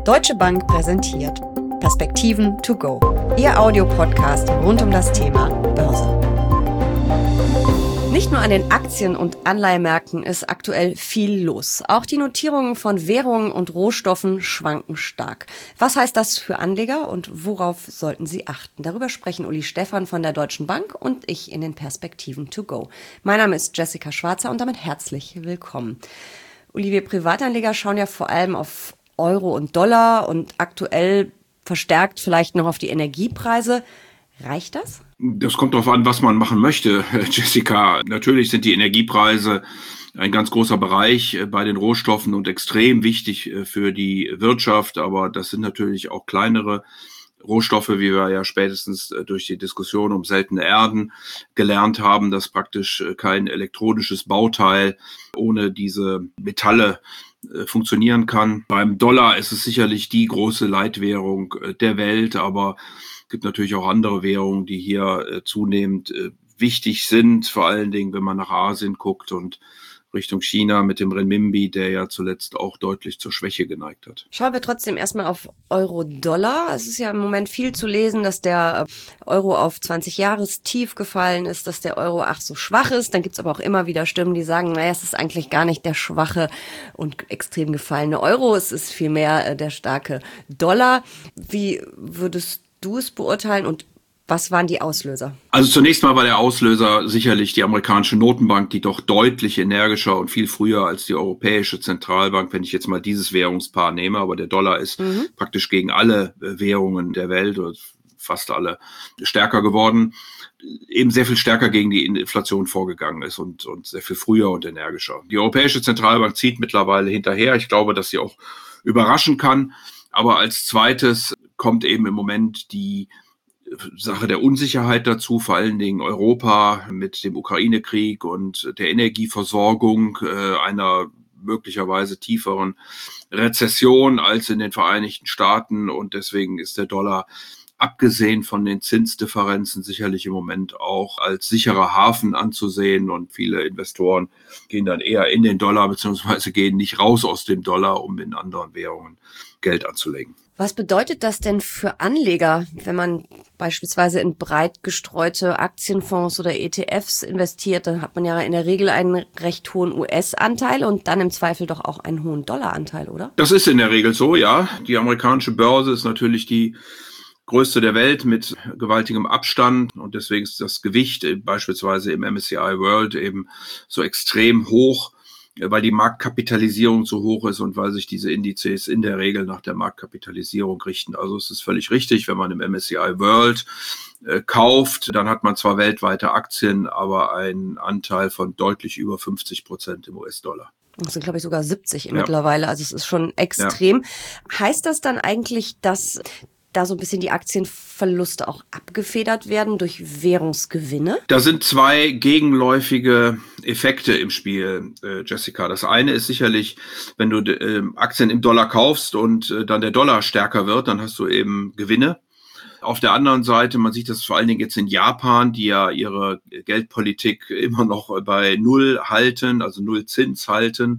Deutsche Bank präsentiert Perspektiven to go, Ihr Audiopodcast rund um das Thema Börse. Nicht nur an den Aktien- und Anleihemärkten ist aktuell viel los. Auch die Notierungen von Währungen und Rohstoffen schwanken stark. Was heißt das für Anleger und worauf sollten sie achten? Darüber sprechen Uli Stephan von der Deutschen Bank und ich in den Perspektiven to go. Mein Name ist Jessica Schwarzer und damit herzlich willkommen. Uli, wir Privatanleger schauen ja vor allem auf Euro und Dollar und aktuell verstärkt vielleicht noch auf die Energiepreise. Reicht das? Das kommt darauf an, was man machen möchte, Jessica. Natürlich sind die Energiepreise ein ganz großer Bereich bei den Rohstoffen und extrem wichtig für die Wirtschaft. Aber das sind natürlich auch kleinere Rohstoffe, wie wir ja spätestens durch die Diskussion um seltene Erden gelernt haben, dass praktisch kein elektronisches Bauteil ohne diese Metalle funktionieren kann. Beim Dollar ist es sicherlich die große Leitwährung der Welt, aber es gibt natürlich auch andere Währungen, die hier zunehmend wichtig sind, vor allen Dingen, wenn man nach Asien guckt und Richtung China mit dem Renminbi, der ja zuletzt auch deutlich zur Schwäche geneigt hat. Schauen wir trotzdem erstmal auf Euro-Dollar. Es ist ja im Moment viel zu lesen, dass der Euro auf 20-Jahres-Tief gefallen ist, dass der Euro so schwach ist. Dann gibt's aber auch immer wieder Stimmen, die sagen, naja, es ist eigentlich gar nicht der schwache und extrem gefallene Euro, es ist vielmehr der starke Dollar. Wie würdest du es beurteilen und was waren die Auslöser? Also zunächst mal war der Auslöser sicherlich die amerikanische Notenbank, die doch deutlich energischer und viel früher als die Europäische Zentralbank, wenn ich jetzt mal dieses Währungspaar nehme, aber der Dollar ist praktisch gegen alle Währungen der Welt oder fast alle stärker geworden, eben sehr viel stärker gegen die Inflation vorgegangen ist und sehr viel früher und energischer. Die Europäische Zentralbank zieht mittlerweile hinterher. Ich glaube, dass sie auch überraschen kann. Aber als zweites kommt eben im Moment die Sache der Unsicherheit dazu, vor allen Dingen Europa mit dem Ukraine-Krieg und der Energieversorgung, einer möglicherweise tieferen Rezession als in den Vereinigten Staaten. Und deswegen ist der Dollar, abgesehen von den Zinsdifferenzen, sicherlich im Moment auch als sicherer Hafen anzusehen. Und viele Investoren gehen dann eher in den Dollar beziehungsweise gehen nicht raus aus dem Dollar, um in anderen Währungen Geld anzulegen. Was bedeutet das denn für Anleger, wenn man beispielsweise in breit gestreute Aktienfonds oder ETFs investiert? Dann hat man ja in der Regel einen recht hohen US-Anteil und dann im Zweifel doch auch einen hohen Dollar-Anteil, oder? Das ist in der Regel so, ja. Die amerikanische Börse ist natürlich die größte der Welt mit gewaltigem Abstand und deswegen ist das Gewicht beispielsweise im MSCI World eben so extrem hoch, weil die Marktkapitalisierung so hoch ist und weil sich diese Indizes in der Regel nach der Marktkapitalisierung richten. Also es ist völlig richtig, wenn man im MSCI World kauft, dann hat man zwar weltweite Aktien, aber einen Anteil von deutlich über 50% im US-Dollar. Das sind, glaube ich, sogar 70 mittlerweile. Also es ist schon extrem. Ja. Heißt das dann eigentlich, dass da so ein bisschen die Aktienverluste auch abgefedert werden durch Währungsgewinne? Da sind zwei gegenläufige Effekte im Spiel, Jessica. Das eine ist sicherlich, wenn du Aktien im Dollar kaufst und dann der Dollar stärker wird, dann hast du eben Gewinne. Auf der anderen Seite, man sieht das vor allen Dingen jetzt in Japan, die ja ihre Geldpolitik immer noch bei Null halten, also Null Zins halten,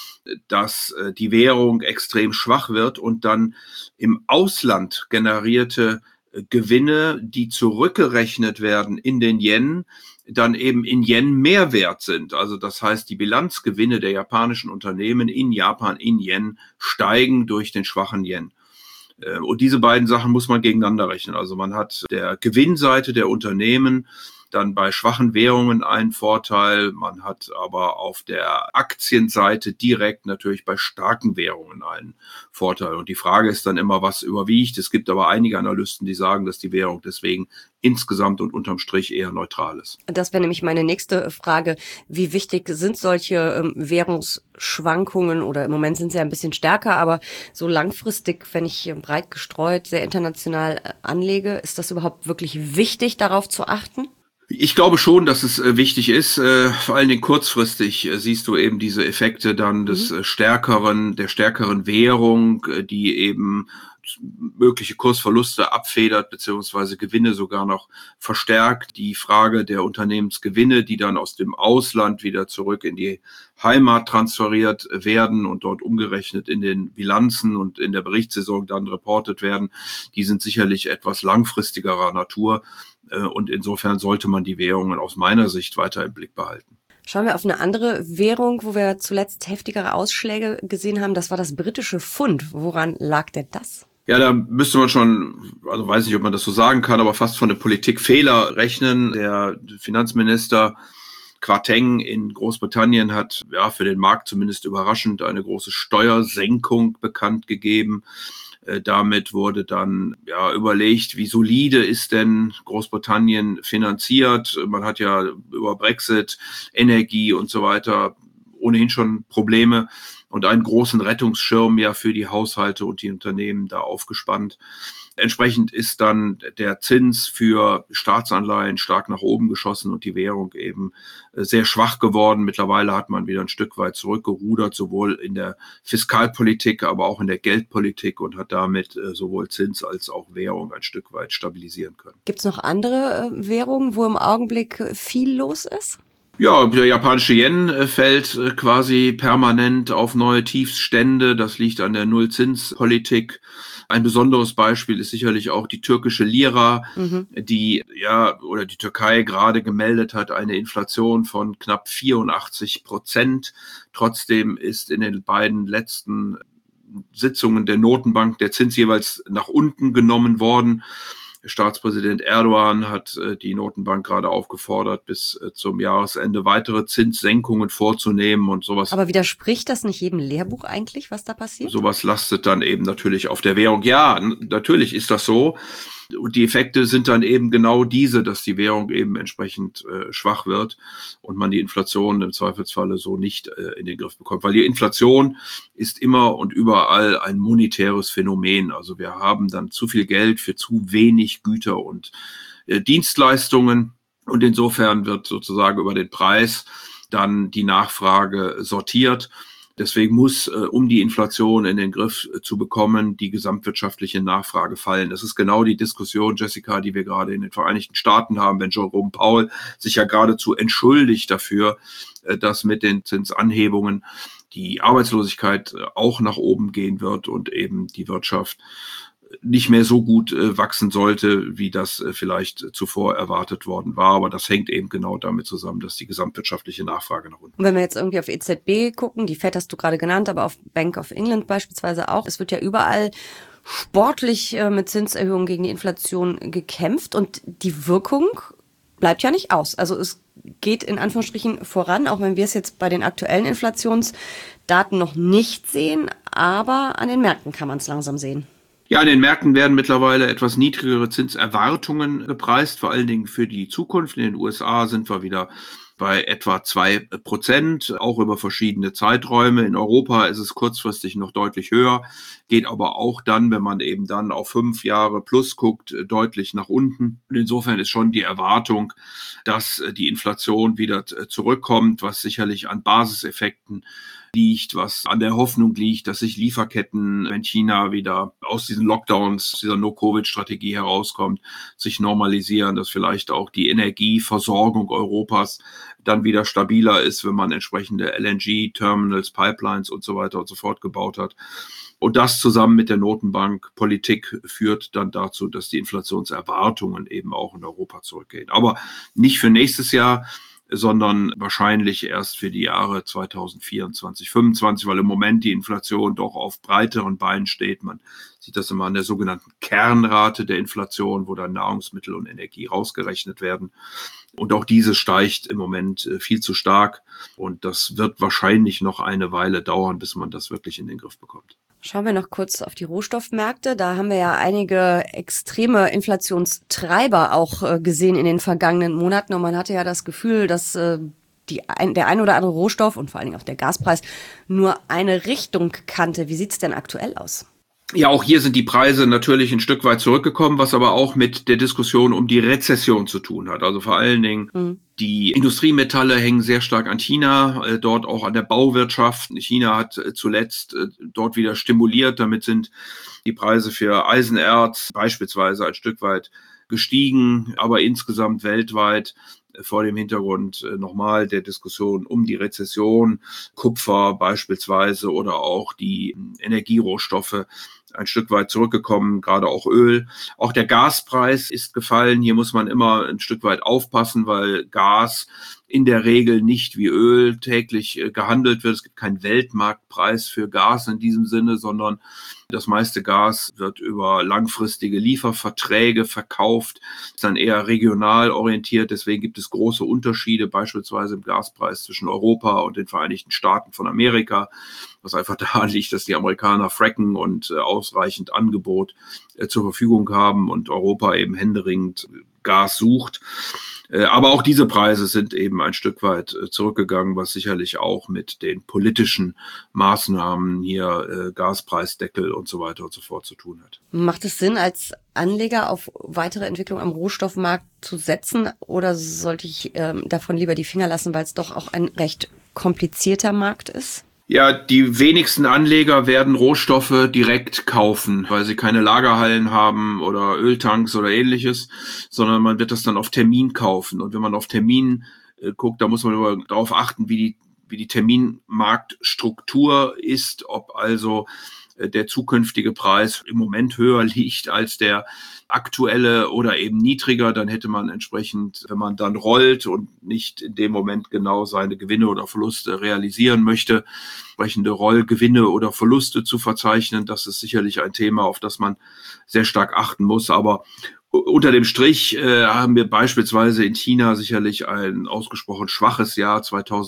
dass die Währung extrem schwach wird und dann im Ausland generierte Gewinne, die zurückgerechnet werden in den Yen, dann eben in Yen mehr wert sind. Also das heißt, die Bilanzgewinne der japanischen Unternehmen in Japan in Yen steigen durch den schwachen Yen. Und diese beiden Sachen muss man gegeneinander rechnen. Also man hat der Gewinnseite der Unternehmen dann bei schwachen Währungen einen Vorteil. Man hat aber auf der Aktienseite direkt natürlich bei starken Währungen einen Vorteil. Und die Frage ist dann immer, was überwiegt. Es gibt aber einige Analysten, die sagen, dass die Währung deswegen insgesamt und unterm Strich eher neutral ist. Das wäre nämlich meine nächste Frage. Wie wichtig sind solche Währungsschwankungen oder im Moment sind sie ja ein bisschen stärker, aber so langfristig, wenn ich breit gestreut, sehr international anlege, ist das überhaupt wirklich wichtig, darauf zu achten? Ich glaube schon, dass es wichtig ist. Vor allen Dingen kurzfristig siehst du eben diese Effekte dann der stärkeren Währung, die eben und mögliche Kursverluste abfedert beziehungsweise Gewinne sogar noch verstärkt. Die Frage der Unternehmensgewinne, die dann aus dem Ausland wieder zurück in die Heimat transferiert werden und dort umgerechnet in den Bilanzen und in der Berichtssaison dann reportet werden, die sind sicherlich etwas langfristigerer Natur. Und insofern sollte man die Währungen aus meiner Sicht weiter im Blick behalten. Schauen wir auf eine andere Währung, wo wir zuletzt heftigere Ausschläge gesehen haben. Das war das britische Pfund. Woran lag denn das? Ja, da müsste man schon, also weiß nicht, ob man das so sagen kann, aber fast von einem Politikfehler rechnen. Der Finanzminister Kwarteng in Großbritannien hat für den Markt zumindest überraschend eine große Steuersenkung bekannt gegeben. Damit wurde dann überlegt, wie solide ist denn Großbritannien finanziert. Man hat ja über Brexit, Energie und so weiter ohnehin schon Probleme und einen großen Rettungsschirm für die Haushalte und die Unternehmen da aufgespannt. Entsprechend ist dann der Zins für Staatsanleihen stark nach oben geschossen und die Währung eben sehr schwach geworden. Mittlerweile hat man wieder ein Stück weit zurückgerudert, sowohl in der Fiskalpolitik, aber auch in der Geldpolitik und hat damit sowohl Zins als auch Währung ein Stück weit stabilisieren können. Gibt es noch andere Währungen, wo im Augenblick viel los ist? Ja, der japanische Yen fällt quasi permanent auf neue Tiefststände. Das liegt an der Nullzinspolitik. Ein besonderes Beispiel ist sicherlich auch die türkische Lira, die die Türkei gerade gemeldet hat, eine Inflation von knapp 84%. Trotzdem ist in den beiden letzten Sitzungen der Notenbank der Zins jeweils nach unten genommen worden. Staatspräsident Erdogan hat die Notenbank gerade aufgefordert, bis zum Jahresende weitere Zinssenkungen vorzunehmen und sowas. Aber widerspricht das nicht jedem Lehrbuch eigentlich, was da passiert? Sowas lastet dann eben natürlich auf der Währung. Ja, natürlich ist das so. Und die Effekte sind dann eben genau diese, dass die Währung eben entsprechend schwach wird und man die Inflation im Zweifelsfalle so nicht in den Griff bekommt. Weil die Inflation ist immer und überall ein monetäres Phänomen. Also wir haben dann zu viel Geld für zu wenig Güter und Dienstleistungen. Und insofern wird sozusagen über den Preis dann die Nachfrage sortiert. Deswegen muss, um die Inflation in den Griff zu bekommen, die gesamtwirtschaftliche Nachfrage fallen. Das ist genau die Diskussion, Jessica, die wir gerade in den Vereinigten Staaten haben, wenn Jerome Powell sich ja geradezu entschuldigt dafür, dass mit den Zinsanhebungen die Arbeitslosigkeit auch nach oben gehen wird und eben die Wirtschaft nicht mehr so gut wachsen sollte, wie das vielleicht zuvor erwartet worden war. Aber das hängt eben genau damit zusammen, dass die gesamtwirtschaftliche Nachfrage nach unten. Und wenn wir jetzt irgendwie auf EZB gucken, die Fed hast du gerade genannt, aber auf Bank of England beispielsweise auch, es wird ja überall sportlich mit Zinserhöhungen gegen die Inflation gekämpft und die Wirkung bleibt ja nicht aus. Also es geht in Anführungsstrichen voran, auch wenn wir es jetzt bei den aktuellen Inflationsdaten noch nicht sehen, aber an den Märkten kann man es langsam sehen. Ja, an den Märkten werden mittlerweile etwas niedrigere Zinserwartungen gepreist, vor allen Dingen für die Zukunft. In den USA sind wir wieder bei etwa 2%, auch über verschiedene Zeiträume. In Europa ist es kurzfristig noch deutlich höher, geht aber auch dann, wenn man eben dann auf 5 Jahre plus guckt, deutlich nach unten. Und insofern ist schon die Erwartung, dass die Inflation wieder zurückkommt, was sicherlich an Basiseffekten liegt, was an der Hoffnung liegt, dass sich Lieferketten, wenn China wieder aus diesen Lockdowns, dieser No-Covid-Strategie herauskommt, sich normalisieren, dass vielleicht auch die Energieversorgung Europas dann wieder stabiler ist, wenn man entsprechende LNG-Terminals, Pipelines und so weiter und so fort gebaut hat. Und das zusammen mit der Notenbankpolitik führt dann dazu, dass die Inflationserwartungen eben auch in Europa zurückgehen. Aber nicht für nächstes Jahr, sondern wahrscheinlich erst für die Jahre 2024, 2025, weil im Moment die Inflation doch auf breiteren Beinen steht. Man sieht das immer an der sogenannten Kernrate der Inflation, wo dann Nahrungsmittel und Energie rausgerechnet werden. Und auch diese steigt im Moment viel zu stark. Und das wird wahrscheinlich noch eine Weile dauern, bis man das wirklich in den Griff bekommt. Schauen wir noch kurz auf die Rohstoffmärkte. Da haben wir ja einige extreme Inflationstreiber auch gesehen in den vergangenen Monaten. Und man hatte ja das Gefühl, dass der ein oder andere Rohstoff und vor allen Dingen auch der Gaspreis nur eine Richtung kannte. Wie sieht's denn aktuell aus? Ja, auch hier sind die Preise natürlich ein Stück weit zurückgekommen, was aber auch mit der Diskussion um die Rezession zu tun hat. Also vor allen Dingen Mhm. die Industriemetalle hängen sehr stark an China, dort auch an der Bauwirtschaft. China hat zuletzt dort wieder stimuliert. Damit sind die Preise für Eisenerz beispielsweise ein Stück weit gestiegen, aber insgesamt weltweit vor dem Hintergrund nochmal der Diskussion um die Rezession, Kupfer beispielsweise oder auch die Energierohstoffe ein Stück weit zurückgekommen, gerade auch Öl. Auch der Gaspreis ist gefallen. Hier muss man immer ein Stück weit aufpassen, weil Gas in der Regel nicht wie Öl täglich gehandelt wird. Es gibt keinen Weltmarktpreis für Gas in diesem Sinne, sondern das meiste Gas wird über langfristige Lieferverträge verkauft, ist dann eher regional orientiert. Deswegen gibt es große Unterschiede, beispielsweise im Gaspreis zwischen Europa und den Vereinigten Staaten von Amerika, was einfach daran liegt, dass die Amerikaner fracken und ausreichend Angebot zur Verfügung haben und Europa eben händeringend Gas sucht. Aber auch diese Preise sind eben ein Stück weit zurückgegangen, was sicherlich auch mit den politischen Maßnahmen hier Gaspreisdeckel und so weiter und so fort zu tun hat. Macht es Sinn, als Anleger auf weitere Entwicklung am Rohstoffmarkt zu setzen, oder sollte ich davon lieber die Finger lassen, weil es doch auch ein recht komplizierter Markt ist? Ja, die wenigsten Anleger werden Rohstoffe direkt kaufen, weil sie keine Lagerhallen haben oder Öltanks oder ähnliches, sondern man wird das dann auf Termin kaufen. Und wenn man auf Termin guckt, da muss man immer darauf achten, wie die Terminmarktstruktur ist, ob also der zukünftige Preis im Moment höher liegt als der aktuelle oder eben niedriger, dann hätte man entsprechend, wenn man dann rollt und nicht in dem Moment genau seine Gewinne oder Verluste realisieren möchte, entsprechende Rollgewinne oder Verluste zu verzeichnen. Das ist sicherlich ein Thema, auf das man sehr stark achten muss. Aber unter dem Strich haben wir beispielsweise in China sicherlich ein ausgesprochen schwaches Jahr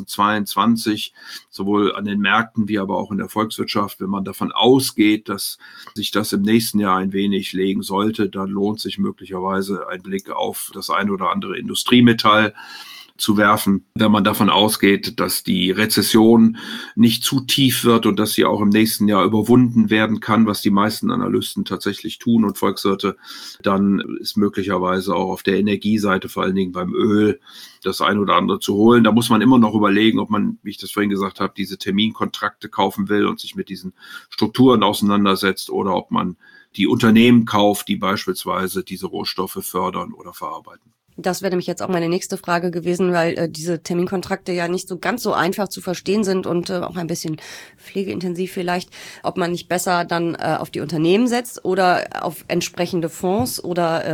2022, sowohl an den Märkten wie aber auch in der Volkswirtschaft. Wenn man davon ausgeht, dass sich das im nächsten Jahr ein wenig legen sollte, dann lohnt sich möglicherweise ein Blick auf das ein oder andere Industriemetall zu werfen, wenn man davon ausgeht, dass die Rezession nicht zu tief wird und dass sie auch im nächsten Jahr überwunden werden kann, was die meisten Analysten tatsächlich tun und Volkswirte, dann ist möglicherweise auch auf der Energieseite, vor allen Dingen beim Öl, das ein oder andere zu holen. Da muss man immer noch überlegen, ob man, wie ich das vorhin gesagt habe, diese Terminkontrakte kaufen will und sich mit diesen Strukturen auseinandersetzt oder ob man die Unternehmen kauft, die beispielsweise diese Rohstoffe fördern oder verarbeiten. Das wäre nämlich jetzt auch meine nächste Frage gewesen, weil diese Terminkontrakte ja nicht so ganz so einfach zu verstehen sind und auch ein bisschen pflegeintensiv vielleicht, ob man nicht besser dann auf die Unternehmen setzt oder auf entsprechende Fonds oder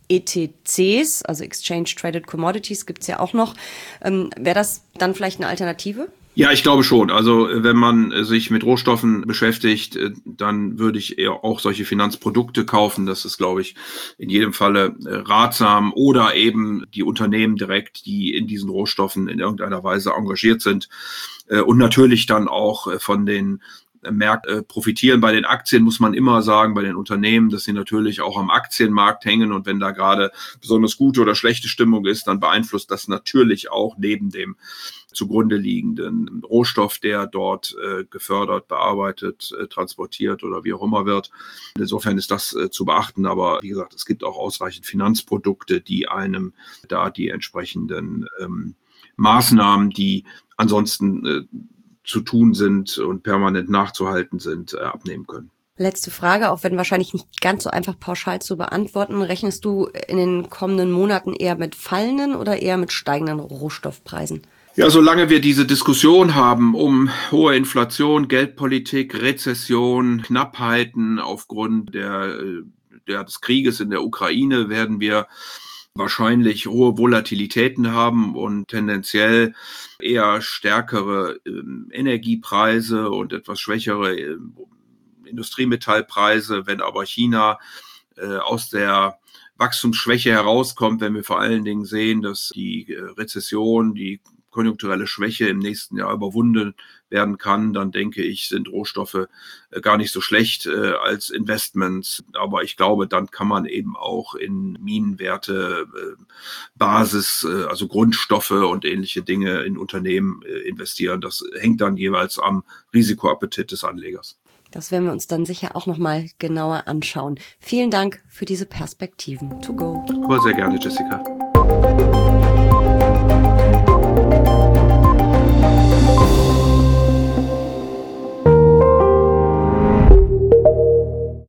ETCs, also Exchange Traded Commodities, gibt's ja auch noch. Wäre das dann vielleicht eine Alternative? Ja, ich glaube schon. Also wenn man sich mit Rohstoffen beschäftigt, dann würde ich eher auch solche Finanzprodukte kaufen. Das ist, glaube ich, in jedem Falle ratsam. Oder eben die Unternehmen direkt, die in diesen Rohstoffen in irgendeiner Weise engagiert sind. Und natürlich dann auch von den Märkte profitieren. Bei den Aktien muss man immer sagen, bei den Unternehmen, dass sie natürlich auch am Aktienmarkt hängen. Und wenn da gerade besonders gute oder schlechte Stimmung ist, dann beeinflusst das natürlich auch neben dem zugrunde liegenden Rohstoff, der dort gefördert, bearbeitet, transportiert oder wie auch immer wird. Insofern ist das zu beachten. Aber wie gesagt, es gibt auch ausreichend Finanzprodukte, die einem da die entsprechenden Maßnahmen, die ansonsten zu tun sind und permanent nachzuhalten sind, abnehmen können. Letzte Frage, auch wenn wahrscheinlich nicht ganz so einfach pauschal zu beantworten. Rechnest du in den kommenden Monaten eher mit fallenden oder eher mit steigenden Rohstoffpreisen? Ja, solange wir diese Diskussion haben um hohe Inflation, Geldpolitik, Rezession, Knappheiten aufgrund des Krieges in der Ukraine, werden wir wahrscheinlich hohe Volatilitäten haben und tendenziell eher stärkere Energiepreise und etwas schwächere Industriemetallpreise. Wenn aber China aus der Wachstumsschwäche herauskommt, wenn wir vor allen Dingen sehen, dass die Rezession, die konjunkturelle Schwäche im nächsten Jahr überwunden werden kann, dann denke ich, sind Rohstoffe gar nicht so schlecht als Investments. Aber ich glaube, dann kann man eben auch in Minenwerte, Basis, also Grundstoffe und ähnliche Dinge in Unternehmen investieren. Das hängt dann jeweils am Risikoappetit des Anlegers. Das werden wir uns dann sicher auch nochmal genauer anschauen. Vielen Dank für diese Perspektiven. To go. Aber sehr gerne, Jessica.